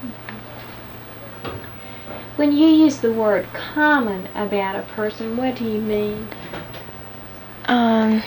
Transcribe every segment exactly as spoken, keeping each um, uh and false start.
When you use the word common about a person, what do you mean? Um,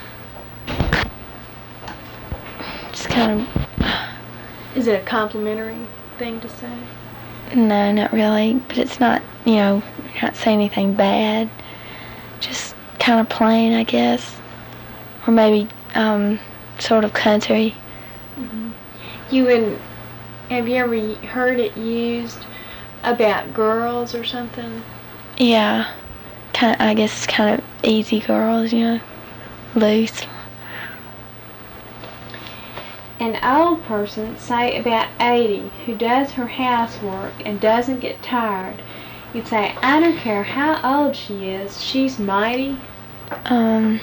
just kind of. Is it a complimentary thing to say? No, not really. But it's not, you know, you're not saying anything bad. Just kind of plain, I guess. Or maybe um, sort of country. Mm-hmm. You would. Have you ever heard it used about girls or something? Yeah. Kind of, I guess it's kind of easy girls, you know, loose. An old person, say about eighty, who does her housework and doesn't get tired, you'd say, I don't care how old she is, she's mighty. Um,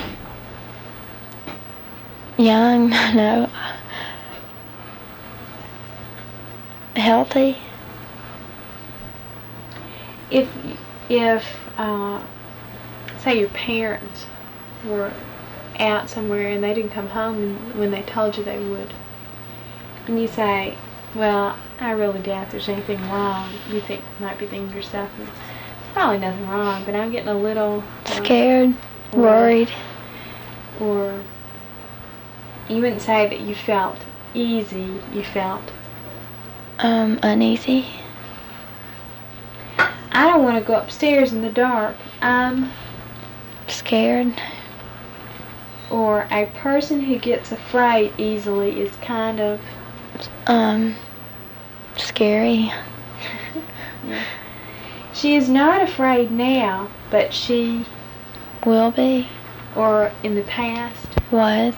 young, no. Healthy. If, if uh, say your parents were out somewhere and they didn't come home when they told you they would, and you say, well, I really doubt there's anything wrong. You think might be thinking to yourself, there's probably nothing wrong, but I'm getting a little uh, scared, or, worried. Or you wouldn't say that you felt easy, you felt um, uneasy. I don't want to go upstairs in the dark. I'm scared. Or a person who gets afraid easily is kind of um scary. Yeah. She is not afraid now, but she will be. Or in the past was.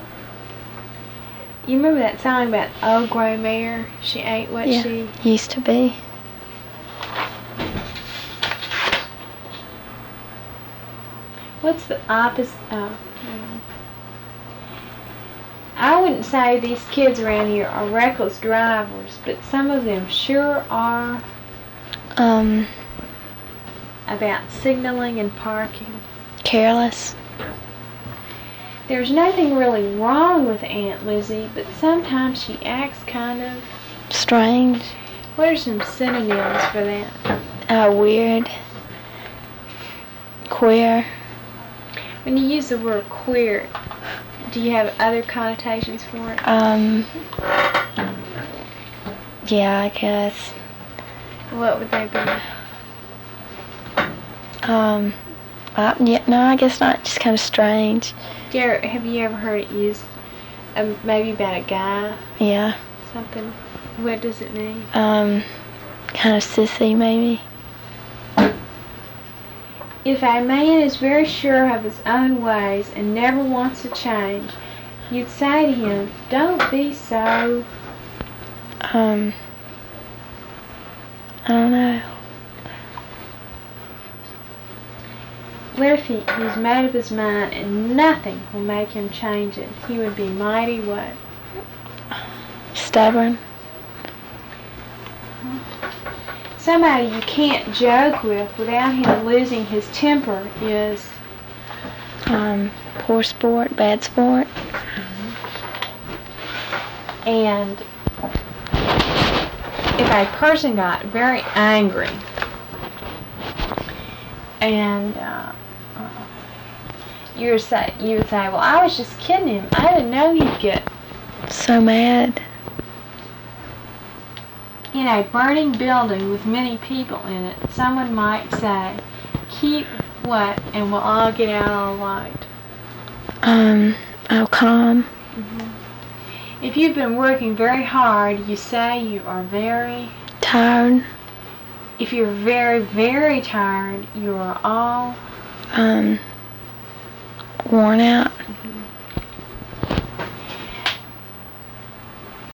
You remember that song about old gray mare? She ain't what yeah. she used to be. What's the opposite? Oh, I wouldn't say these kids around here are reckless drivers, but some of them sure are. Um. About signaling and parking. Careless. There's nothing really wrong with Aunt Lizzie, but sometimes she acts kind of strange. What are some synonyms for that? Uh, weird. Queer. When you use the word queer, do you have other connotations for it? Um. Yeah, I guess. What would they be? Um. Uh, yeah, no, I guess not. Just kind of strange. Do you ever, have you ever heard it used, um, maybe about a guy? Yeah. Something. What does it mean? Um. Kind of sissy, maybe. If a man is very sure of his own ways and never wants to change, you'd say to him, don't be so... Um, I don't know. What if he, he's made up his mind and nothing will make him change it? He would be mighty what? Stubborn. Somebody you can't joke with without him losing his temper is... Um, poor sport, bad sport. Mm-hmm. And if a person got very angry and uh, uh, you would say, you would say, well, I was just kidding him. I didn't know he'd get so mad. In a burning building with many people in it, someone might say, keep what and we'll all get out all right. Um, oh, calm. Mm-hmm. If you've been working very hard, you say you are very... tired. If you're very, very tired, you are all... Um, worn out. Mm-hmm.